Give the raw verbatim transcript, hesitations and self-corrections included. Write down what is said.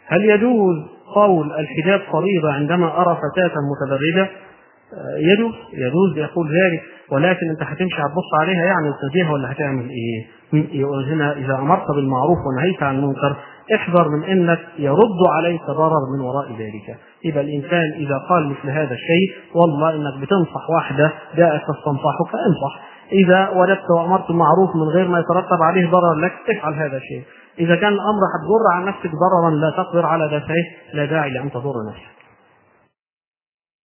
هل يجوز قول الحجاب فريضة عندما أرى فتاة متبرجة؟ يجوز يجوز يقول ذلك، ولكن أنت هتمشي هتبص عليها يعني وتناديها ولا هتعمل إيه؟ هنا إذا أمرت بالمعروف ونهيت عن المنكر احذر من أنك يرد عليك ضرر من وراء ذلك. يبقى الإنسان إذا قال مثل هذا الشيء والله إنك بتنصح واحدة جاءت تستنصحك فانصح. إذا وجدت وأمرت معروف من غير ما يترتب عليه ضرر لك افعل هذا الشيء. إذا كان الأمر هتضر عن نفسك ضررا لا تقدر على دفعه لا داعي لأن تضر نفسك.